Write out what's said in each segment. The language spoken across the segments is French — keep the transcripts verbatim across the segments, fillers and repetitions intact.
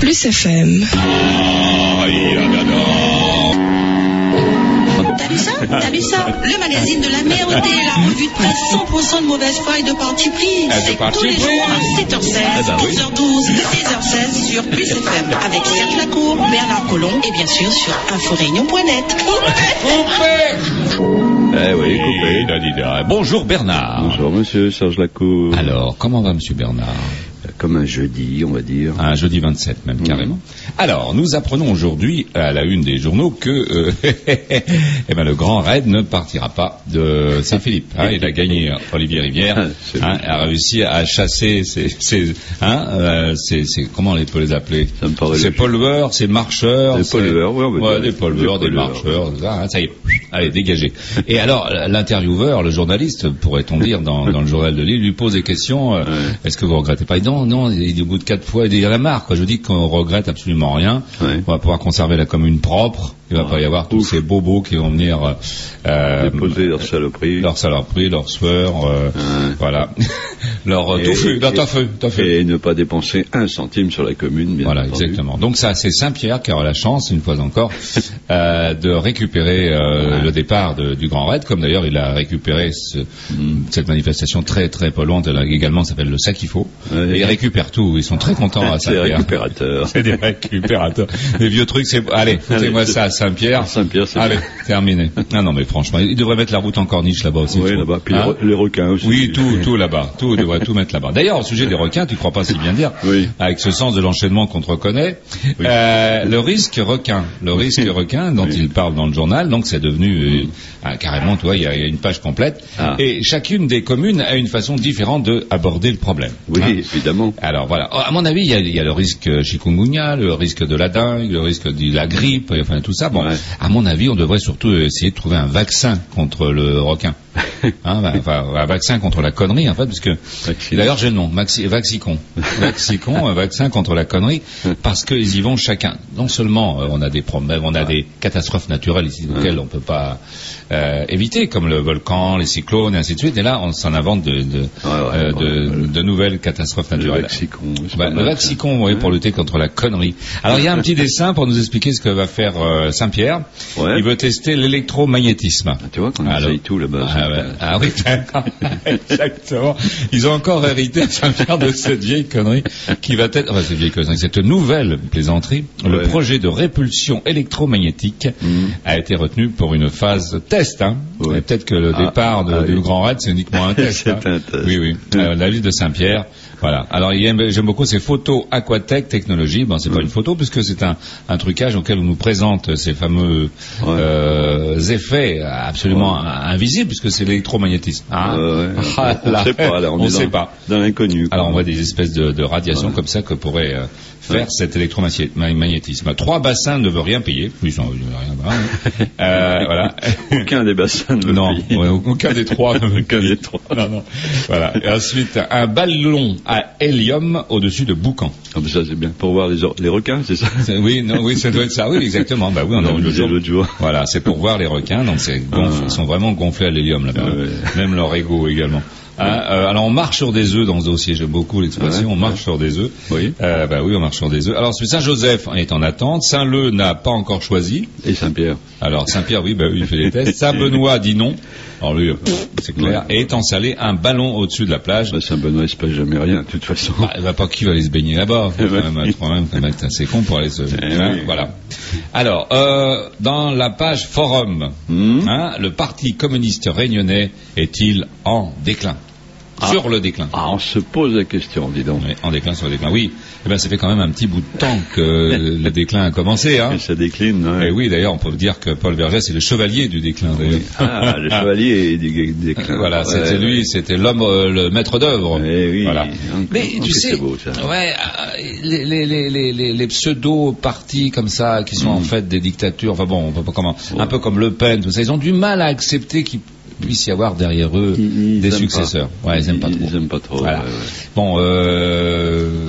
Plus F M. T'as vu ça? T'as vu ça? Le magazine de la merde et la revue de presse cent pour cent de mauvaise foi et de parti pris. C'est tous les jours à sept heures seize, douze heures douze et seize heures seize sur Plus F M avec Serge Lacour, Bernard Collomb et bien sûr sur inforéunion point net. Eh oui, coupé. Bonjour Bernard. Bonjour monsieur Serge Lacour. Alors, comment va monsieur Bernard? Comme un jeudi, on va dire. Un jeudi vingt-sept même, mmh. carrément. Alors, nous apprenons aujourd'hui, à la une des journaux, que euh, eh ben, le Grand Raid ne partira pas de Saint-Philippe. Hein, il a gagné, Olivier Rivière, hein, a réussi à chasser ses... ses, hein, euh, ses, ses comment on peut les appeler? Ces pollueurs, ces marcheurs. Des pollueurs, oui, on veut ouais, dire. Des pollueurs, des, des marcheurs, ça, hein, ça y est. Allez, dégagez. Et alors, l'intervieweur, le journaliste, pourrait-on dire, dans, dans le journal de Lille, lui pose des questions. Euh, ouais. Est-ce que vous regrettez pas? Non, non, il dit au bout de quatre fois, il dit, il y en a marre, quoi. Je dis qu'on regrette absolument rien. Ouais. On va pouvoir conserver la commune propre. Il va ouais. pas y avoir tous Ouf. ces bobos qui vont venir euh, déposer leurs saloperies, leurs saloperies, leurs sueurs, euh, ouais. voilà, leur tofu, leur tofu, tofu. Et ne pas dépenser un centime sur la commune, bien Voilà, entendu. Exactement. Donc ça, c'est Saint-Pierre qui aura la chance, une fois encore, euh, de récupérer euh, ouais. le départ de, du Grand Raid, comme d'ailleurs il a récupéré ce, mm. cette manifestation très très polluante, elle également s'appelle le sac qu'il faut. Ouais. Et ils récupèrent tout, ils sont très contents à Saint-Pierre. C'est des récupérateurs. C'est des récupérateurs. Des vieux trucs, c'est... Allez, foutez-moi ça à Saint-Pierre. Saint-Pierre, c'est Allez, terminé. Ah non, mais franchement, ils devraient mettre la route en corniche là-bas aussi. Oui, là-bas. Puis hein les requins aussi. Oui, tout, tout là-bas. Tout, ils devraient tout mettre là-bas. D'ailleurs, au sujet des requins, tu crois pas si bien dire, oui. avec ce sens de l'enchaînement qu'on te reconnaît, oui. euh, le risque requin, le risque requin dont oui. il parle dans le journal, donc c'est devenu euh, carrément, tu vois, il y, y a une page complète. Ah. Et chacune des communes a une façon différente d'aborder le problème. Oui, hein évidemment. Alors voilà. À mon avis, il y a, il y a le risque chikungunya, le risque de la dengue, le risque de la grippe, enfin tout ça. Bon, ouais. à mon avis, on devrait surtout essayer de trouver un vaccin contre le requin. Hein, enfin, un vaccin contre la connerie, en fait, parce que d'ailleurs j'ai le nom, Maxi, Vaxicon, Vaxicon, un vaccin contre la connerie, parce qu'ils y vont chacun. Non seulement euh, on a des problèmes, on a ouais. des catastrophes naturelles ici, ouais. auxquelles on peut pas euh, éviter, comme le volcan, les cyclones, et ainsi de suite. Et là, on s'en invente de, de, ouais, ouais, euh, ouais, de, ouais. de nouvelles catastrophes naturelles. Le Vaxicon, bah, le Vaxicon, oui, ouais. pour lutter contre la connerie. Alors il y a un petit dessin pour nous expliquer ce que va faire euh, Saint-Pierre. Ouais. Il veut tester l'électromagnétisme. Ah, tu vois qu'on essaye tout là-bas. Ah, ouais. ah oui, exactement. Ils ont encore hérité Saint-Pierre de cette vieille connerie qui va être, enfin cette vieille connerie, cette nouvelle plaisanterie. Ouais. Le projet de répulsion électromagnétique mmh. a été retenu pour une phase test. Hein. Ouais. Peut-être que le ah, départ de, ah, du oui. Grand Raid c'est uniquement un test. c'est hein. un test. Oui, oui. Euh, la ville de Saint-Pierre. Voilà. Alors j'aime beaucoup ces photos Aquatech Technologies. Bon, c'est mmh. pas une photo puisque c'est un, un trucage auquel on nous présente ces fameux ouais. euh, effets absolument ouais. invisibles puisque c'est l'électromagnétisme. Hein euh, ouais. ah, on ne sait pas. Là, on on est sait dans, pas. Dans l'inconnu. Alors on voit des espèces de, de radiations ouais. comme ça que pourrait euh, faire ouais. cet électromagnétisme. Trois bassins ne veulent rien payer. Ils sont rien. Hein. euh, voilà. Aucun des bassins ne veut non, payer. Ouais, aucun des trois ne veut aucun des trois. Non, non. Voilà. Et ensuite un ballon à hélium au-dessus de Boucan. Ah, mais ça c'est bien pour voir les, les requins, c'est ça? Oui, non, oui, ça doit être ça. Oui, exactement. Bah oui, on, on a vu l'autre jour. jour. Voilà, c'est pour voir les requins. Donc c'est gonfle, ah. ils sont vraiment gonflés à l'hélium là-bas. Ah, ouais. Même leur ego également. Hein, euh, alors on marche sur des œufs dans ce dossier, j'aime beaucoup l'expression, ouais, on marche ouais. sur des œufs. Oui. Euh, bah oui, on marche sur des œufs. Alors Saint-Joseph est en attente, Saint-Leu n'a pas encore choisi. Et Saint-Pierre. Alors Saint-Pierre, oui, bah oui, il fait des tests. Saint-Benoît dit non. Alors lui, c'est clair. Ouais. Et est installé un ballon au-dessus de la plage. Bah, Saint-Benoît, il se passe jamais rien, de toute façon. Bah, il va pas qui va aller se baigner là-bas. Faut quand même être, quand même, quand même être assez con pour aller se. Eh hein, oui. Voilà. Alors, euh, dans la page forum, mmh. hein, le Parti communiste réunionnais est-il en déclin? Ah. Sur le déclin. Ah, on se pose la question, dis donc. Oui, en déclin sur le déclin. Oui. Eh ben, ça fait quand même un petit bout de temps que le déclin a commencé, hein. Et ça décline, hein. Et oui, d'ailleurs, on peut dire que Paul Vergès est le chevalier du déclin, d'ailleurs. Oui. Ah, le chevalier du déclin. Voilà, ouais, c'était lui, ouais. c'était l'homme, euh, le maître d'œuvre. Eh oui. Voilà. Donc, mais donc tu sais, beau, ça. ouais, les, les, les, les, les pseudo-partis comme ça, qui sont mm. en fait des dictatures, enfin bon, on peut pas comment, ouais. un peu comme Le Pen, tout ça, ils ont du mal à accepter qu'ils puisse y avoir derrière eux ils, ils des successeurs. Pas. Ouais, ils aiment pas ils, trop. Ils aiment pas trop. Voilà. Ouais, ouais. Bon, euh,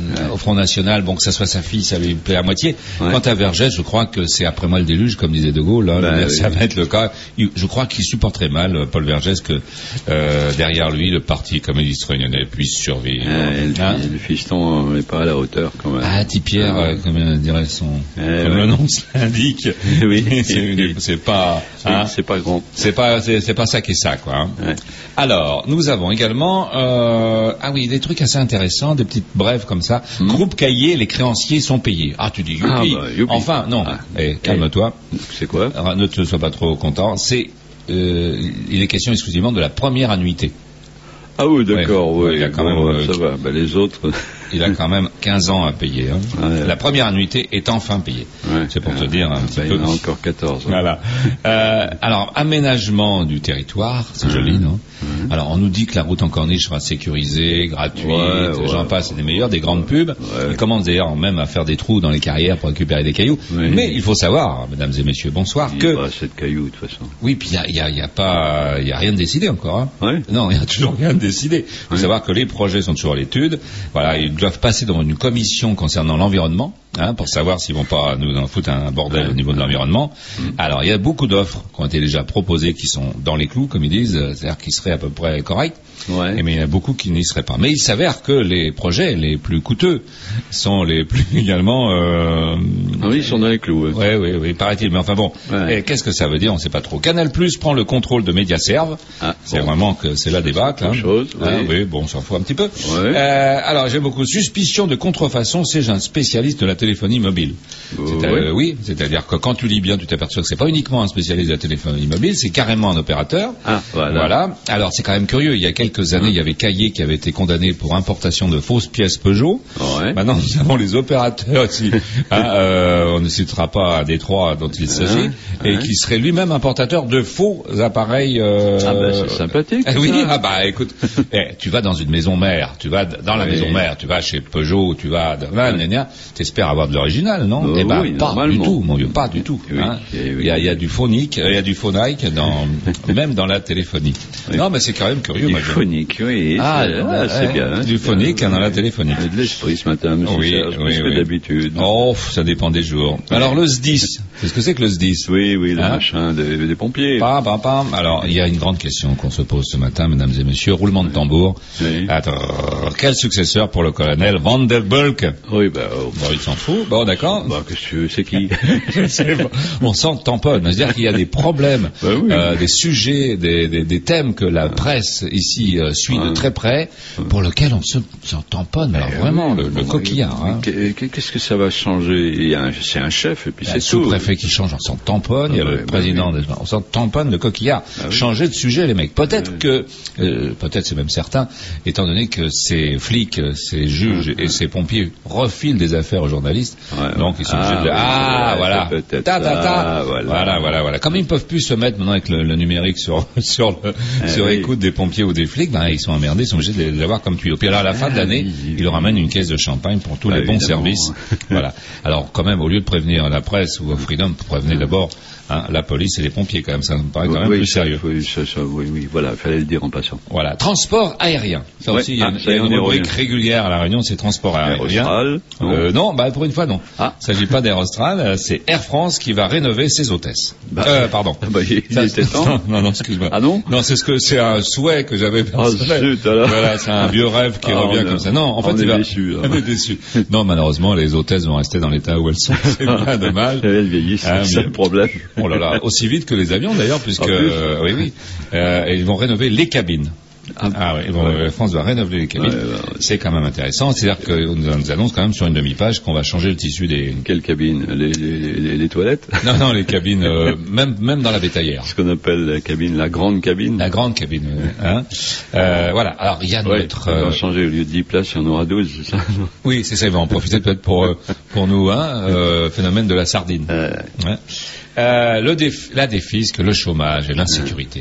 au Front National, bon, que ça soit sa fille, ça lui plaît à moitié. Ouais. Quant à Vergès, je crois que c'est après moi le déluge, comme disait De Gaulle, hein, bah, ça oui. va être le cas. Je crois qu'il supporterait mal, Paul Vergès, que euh, derrière lui, le parti communiste réunionnais puisse survivre. Ah, hein le, le fiston n'est pas à la hauteur, quand même. Ah, Tipierre, ah. euh, comme dirait son, eh, comme ouais. le nom l'indique. Oui. c'est, c'est pas, hein, c'est pas grand. C'est pas, c'est, c'est pas ça qui est ça, quoi. Hein. Ouais. Alors, nous avons également, euh, ah oui, des trucs assez intéressants, des petites brèves comme ça. Mmh. Groupe Caillé, les créanciers sont payés. Ah, tu dis youpi. Ah, bah, youpi. Enfin, non. Ah. Eh, calme-toi. C'est quoi? Alors, ne te sois pas trop content. C'est, euh, il est question exclusivement de la première annuité. Ah oui, d'accord, ouais, oui. Il a quand bon, même, ça euh, va. Ben, les autres. Il a quand même quinze ans à payer. Hein. Ouais, la première annuité est enfin payée. Ouais, c'est pour te dire un petit ben, peu. Il y en a encore quatorze. Hein. Voilà. Euh, alors, aménagement du territoire, c'est ouais. joli, non? Ouais. Alors, on nous dit que la route en corniche sera sécurisée, gratuite, ouais, ouais, j'en passe, c'est des meilleurs, des grandes pubs. Ouais. Ils commencent d'ailleurs même à faire des trous dans les carrières pour récupérer des cailloux. Ouais. Mais il faut savoir, mesdames et messieurs, bonsoir, il que... Il n'y a pas assez de cailloux, de toute façon. Oui, puis il n'y a, y a, y a pas, il y a rien de décidé encore. Hein. Ouais. Non, il n'y a toujours rien de décidé. Il faut ouais. savoir que les projets sont toujours à l'étude. Voilà, ils doivent passer dans une commission concernant l'environnement, hein, pour savoir s'ils vont pas nous en foutre un bordel ouais. au niveau de l'environnement. Mmh. Alors, il y a beaucoup d'offres qui ont été déjà proposées qui sont dans les clous, comme ils disent, c'est-à-dire qui seraient à peu près corrects. Ouais. Mais il y en a beaucoup qui n'y seraient pas. Mais il s'avère que les projets les plus coûteux sont les plus également... Euh, ah oui, ils sont dans les clous. Oui, oui, oui, oui, paraît-il. Mais enfin bon, ouais. et qu'est-ce que ça veut dire? On ne sait pas trop. Canal Plus prend le contrôle de Mediaserve. Ah, c'est bon. Vraiment que c'est la débâcle. Hein. Chose, oui. Hein, oui, bon, on s'en fout un petit peu. Ouais. Euh, alors, j'ai beaucoup de suspicion de contrefaçon. C'est un spécialiste de la téléphonie mobile. Euh, c'est oui. Euh, oui, c'est-à-dire que quand tu lis bien, tu t'aperçois que c'est pas uniquement un spécialiste de la téléphonie mobile, c'est carrément un opérateur. Ah, voilà. voilà. Alors, c'est quand même curieux. Il y a quelques années, ah. il y avait Caillé qui avait été condamné pour importation de fausses pièces Peugeot. Ouais. Maintenant, nous avons les opérateurs ici. hein, euh, on ne citera pas à Détroit dont il s'agit, ah. et ah. qui serait lui-même importateur de faux appareils. Euh, ah bah c'est sympathique. Euh, oui, ah bah écoute, eh, tu vas dans une maison mère, tu vas dans la oui. maison mère, tu vas chez Peugeot, tu vas, t'espères avoir de l'original, non? Euh, eh ben oui, pas du tout, mon vieux, pas du tout. Il oui, hein. oui, y, a, y a du phonique, il y a du phonique dans, même dans la téléphonie. Oui. Non, mais c'est quand même curieux. Du phonique, oui. Ah, c'est, ah, c'est ouais, bien. Du phonique hein, dans la téléphonie. Il y a de l'esprit ce matin, monsieur oui, Serge, oui, plus oui. que d'habitude. Oh, ça dépend des jours. Alors le S D I S, c'est ce que c'est que le S D I S? Oui, oui, le hein? machin des, des pompiers. Pam, pam, pam. Alors, il y a une grande question qu'on se pose ce matin, mesdames et messieurs. Roulement de tambour. Oui. Attends, quel successeur pour le colonel Vandenbulk? Oui, bah, oh, bon, il s'en fout. Bon, d'accord. Bah, qu'est-ce que tu veux, c'est qui? Je sais pas. On s'en tamponne. C'est-à-dire qu'il y a des problèmes, bah, oui. euh, des sujets, des, des, des thèmes que la presse ici euh, suit ouais. de très près, pour lesquels on se, s'en tamponne. Alors eh vraiment, oui, le, le coquillard. Hein. Qu'est-ce que ça va changer? Il y a un, c'est un chef et puis c'est tout. Le sous-préfet qui change, on s'en tamponne. Ah, il y a bah, le bah, président, oui. on s'en tamponne le coquillard. Ah, oui. Changer de sujet, les mecs. Peut-être oui. que, euh, peut-être c'est même certain, étant donné que ces flics, ces juges et ces pompiers refilent des affaires aux journalistes, ouais, donc ils sont ah, obligés de... Oui, ah, voilà. Ta, ta, ta. Voilà. voilà, voilà, voilà. Comme ils ne peuvent plus se mettre maintenant avec le, le numérique sur sur, le, ah, sur oui. écoute des pompiers ou des flics, ben ils sont emmerdés, ils sont obligés de les avoir comme tuyaux. Puis alors à la fin de l'année, ils leur ramènent une caisse de champagne pour tous ah, les bons évidemment. services. Voilà. Alors quand même, au lieu de prévenir la presse ou Freedom, prévenez d'abord hein, la police et les pompiers quand même. Ça me paraît quand même oui, plus ça, sérieux. Oui, ça, ça, oui, oui, voilà, fallait le dire en passant. Voilà. Transport aérien. Ça ouais. aussi, il y a, ah, y a une rubrique régulière à la Réunion, c'est transport aérien. Austral, euh, non, bah pour une fois non. Ah. Il ne s'agit pas d'Air Austral, c'est Air France qui va rénover ses hôtesses. Bah, euh, pardon. Bah, il, il était temps. Non, non, excuse-moi. Ah non? Non, c'est ce que c'est un souhait que j'avais personnel. Oh, zut, alors. Voilà, c'est un vieux rêve qui ah, revient comme ça. Non, en fait, on il est va. Déçus, on est déçus. Non, malheureusement, les hôtesses vont rester dans l'état où elles sont. C'est bien dommage. Elles vieillissent, ah, c'est le problème. Oh là là, aussi vite que les avions d'ailleurs, puisque euh, oui, oui, euh, et ils vont rénover les cabines. Ah, ah oui, bon, ouais. France va rénover les cabines. Ouais, ouais, ouais. C'est quand même intéressant. C'est-à-dire qu'on nous annonce quand même sur une demi-page qu'on va changer le tissu des... Quelles cabines? les, les, les, les toilettes? Non, non, les cabines, euh, même, même dans la bétaillère. Ce qu'on appelle la cabine, la grande cabine. La grande cabine, hein. Euh, voilà. Alors, il y a ouais, notre... On va euh... changer, au lieu de dix places, il y en aura douze, c'est ça? Oui, c'est ça. Ils vont en profiter peut-être pour, euh, pour nous, hein, euh, phénomène de la sardine. Euh... Ouais. Euh, le déf... La défisque, le chômage et l'insécurité.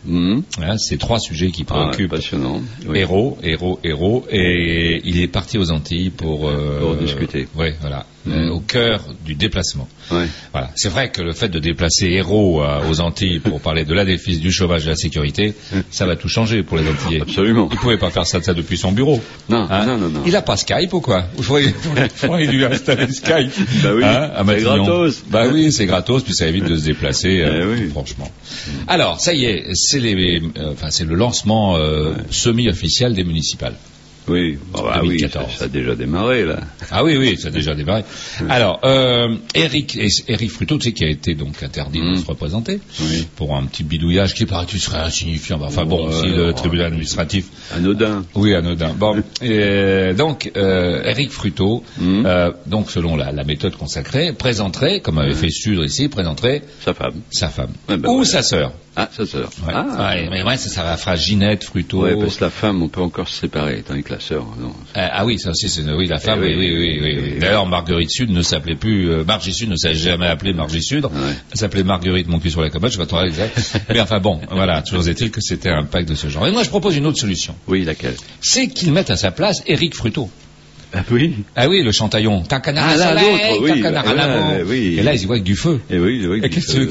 Mmh. Hein, c'est trois sujets qui préoccupent. Ah, passionnant. Oui. Héros, héros, héros, et il est parti aux Antilles pour, euh, pour discuter. Oui, voilà, mmh. euh, au cœur du déplacement. Ouais. Voilà, c'est vrai que le fait de déplacer héros euh, aux Antilles pour parler de la défense, du chômage, de la sécurité, ça va tout changer pour les Antillais. Absolument. Il pouvait pas faire ça, ça depuis son bureau. Non, hein non, non, non. Il a pas Skype ou quoi? Il faudrait, faudrait lui installer Skype. Bah oui. Hein, à c'est gratos. Bah oui, c'est gratos, puis ça évite de se déplacer. Euh, oui. Franchement. Alors, ça y est, c'est les, euh, enfin, c'est le lancement euh, ouais. semi-officiel des municipales. Oui, oh, bah oui, ça, ça a déjà démarré là. Ah oui, oui, ça a déjà démarré. Alors, euh, Eric, Eric Fruto, tu sais, qui a été donc interdit mmh. de se représenter oui. pour un petit bidouillage qui paraît-il serait insignifiant. Enfin bon, ouais, si le ouais, tribunal administratif. Anodin. Oui, anodin. Bon, et, donc euh, Eric Fruto, mmh. euh, donc selon la, la méthode consacrée, présenterait, comme avait mmh. fait Sudre ici, présenterait sa femme, sa femme ouais, bah, ou ouais. sa sœur. Ah, sa sœur. Ouais. Ah, ouais, mais ouais, ça, ça va faire Ginette, Fruto. Ouais, parce que la femme, on peut encore se séparer, tandis que la sœur, non. Ah, ah oui, ça aussi, c'est oui, la femme. Oui, oui, oui, oui. oui. D'ailleurs, Marguerite Sud ne s'appelait plus euh, Margie Sud ne s'est jamais appelée Margie Sud. Ouais. Elle s'appelait Marguerite mon cul sur la commode. Je sais pas trop exact. Mais enfin bon, voilà. Toujours est-il que c'était un pacte de ce genre. Et moi, je propose une autre solution. Oui, laquelle? C'est qu'ils mettent à sa place Eric Fruto. Ah oui. Ah oui, le chantaillon. T'as un canard ah, à là, soleil, oui, t'as un canard à l'avant. Oui. Et là, ils y voient avec du feu. Et oui, ils y voient avec et du feu.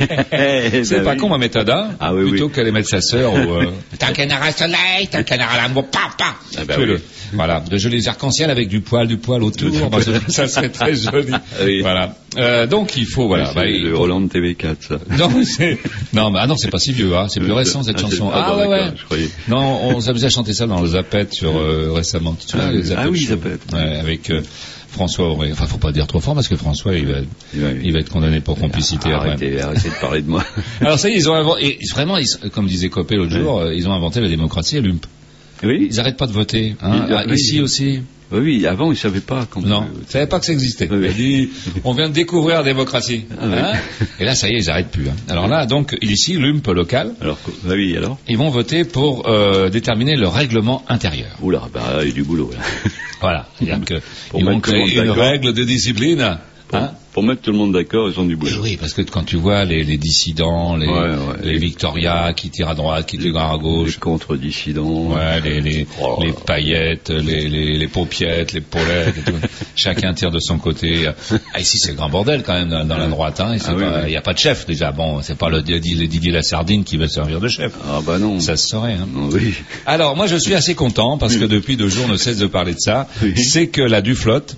C'est pas oui. con ma méthode, hein. Ah oui, plutôt oui. qu'aller mettre sa sœur ou, euh, t'as un canard à soleil, t'as un canard à l'avant, pa, pa. Ah bah oui. Voilà. De jolis arcs-en-ciel avec du poil, du poil autour. Bah, ça serait très joli. Oui. Voilà. Euh, donc, il faut, voilà. Oui, bah, le il... Roland de T V quatre, ça. Non, c'est, non, bah, ah non, c'est pas si vieux, hein. C'est plus récent, cette ah, chanson. Ah, ah ouais, ouais. Je croyais. Non, on s'amusait à chanter ça dans le Zapette sur, euh, récemment. Tu te souviens, ah, les Zapette ah oui, show. Zapette. Ouais, avec, euh, François Auré. Enfin, faut pas dire trop fort parce que François, il va, il va, il va être condamné pour complicité. Arrêtez, arrêtez de parler de moi. Alors ça y est, ils ont inventé, et vraiment, ils, comme disait Copé l'autre ouais. jour, euh, ils ont inventé la démocratie à l'U M P. Oui. Ils arrêtent pas de voter. Hein. Il, ah, oui. Ici aussi. Oui, oui, avant, ils savaient pas. Quand non, ils savaient pas que ça existait. Oui. Ils dit, on vient de découvrir la démocratie. Ah, oui. hein et là, ça y est, ils arrêtent plus. Hein. Alors là, donc, ici, l'U M P local. Alors, bah oui, alors. Ils vont voter pour euh, déterminer le règlement intérieur. Oula, bah, il y a du boulot, là. Voilà. C'est-à-dire que ils vont créer une règle de discipline. Pour, hein pour mettre tout le monde d'accord, ils ont du boulot. Et oui, parce que quand tu vois les, les dissidents, les, ouais, ouais, les, les Victoria qui tirent à droite, qui tirent à gauche, les contre-dissidents, ouais, les, les, oh. les paillettes, les, les, les paupiettes, les paulettes, et tout. Chacun tire de son côté. Ah, ici c'est le grand bordel quand même dans, dans la droite. Hein. Il n'y ah, oui, oui. a pas de chef déjà. Bon, c'est pas le, le Didier Lasardine qui va servir de chef. Ah bah non. Ça se saurait. Hein. Non, oui. Alors moi je suis assez content parce que depuis deux jours on ne cesse de parler de ça. Oui. C'est que la Duflotte.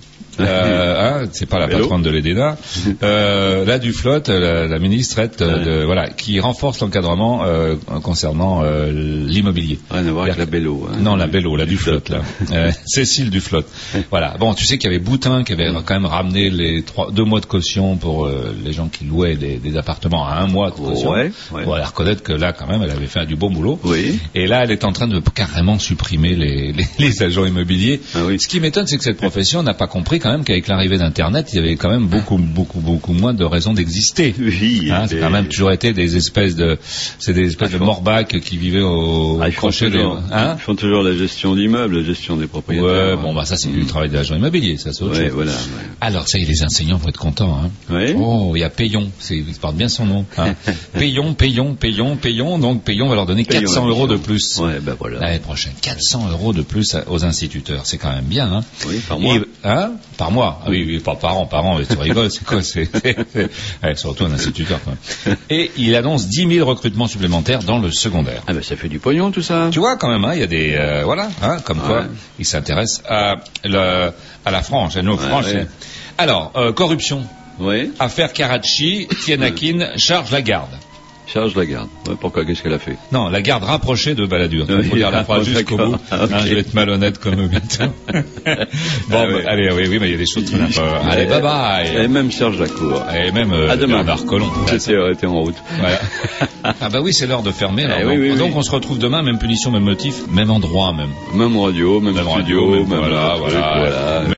Euh, hein, c'est pas la patronne de l'Edena. Euh, la Duflotte, la, la ministre, est, euh, de, voilà, qui renforce l'encadrement euh, concernant euh, l'immobilier. Rien à voir avec la Bello. Hein, non, la Bello, la Duflotte, là. euh, Cécile Duflotte. Voilà. Bon, tu sais qu'il y avait Boutin qui avait quand même ramené les trois, deux mois de caution pour euh, les gens qui louaient des, des appartements à un mois de caution. Ouais, ouais. Pour aller reconnaître que là, quand même, elle avait fait du bon boulot. Oui. Et là, elle est en train de carrément supprimer les, les, les agents immobiliers. Ah oui. Ce qui m'étonne, c'est que cette profession n'a pas compris quand même qu'avec l'arrivée d'Internet, il y avait quand même beaucoup, beaucoup, beaucoup moins de raisons d'exister. Oui. Hein, c'est quand même toujours été des espèces de, c'est des espèces ah, de morbacs qui vivaient au ah, crochet des, hein. Ils font toujours la gestion d'immeubles, la gestion des propriétaires. Ouais, bon, bah, ça, c'est plus mmh. le travail des agents immobiliers, ça, c'est autre ouais, chose. Voilà, ouais. Alors, ça y est, les enseignants vont être contents, hein. Ouais. Oh, il y a Payon, c'est, il porte bien son nom, hein. Payon, Payon, Payon, Payon, donc Payon va leur donner quatre cents euros de plus. Ouais, ben voilà. L'année prochaine. quatre cents euros de plus aux instituteurs. C'est quand même bien, hein. Oui, par mois. Et, hein? Par mois. Ah oui, oui, pas par an, par an. Tu rigoles, c'est quoi, c'est, ouais, surtout un instituteur, quoi. Et il annonce dix mille recrutements supplémentaires dans le secondaire. Ah ben, ça fait du pognon, tout ça. Tu vois, quand même, hein, il y a des, euh, voilà, hein, comme quoi, ouais. il s'intéresse à le, à la frange, à nos ouais, franges. Ouais. Alors, euh, corruption. Oui. Affaire Karachi, Tienakin charge la garde. Charge la garde. Ouais, pourquoi? Qu'est-ce qu'elle a fait? Non, la garde rapprochée de Balladur. Il faut dire la phrase jusqu'au bout. Ah, okay. hein, je vais être malhonnête comme bientôt. Bon, ah, bah, oui. allez, oui, oui, mais il y a des choses très importantes. Allez, bye bye. Et même Serge Lacour. Et même euh, à demain. Bernard Collomb. J'étais arrêté en route. Voilà. Ah bah oui, c'est l'heure de fermer. Alors, eh donc, oui, oui, donc oui. on se retrouve demain, même punition, même motif, même endroit, même. Même radio, même, même studio, radio, même, même voilà, truc, voilà. voilà.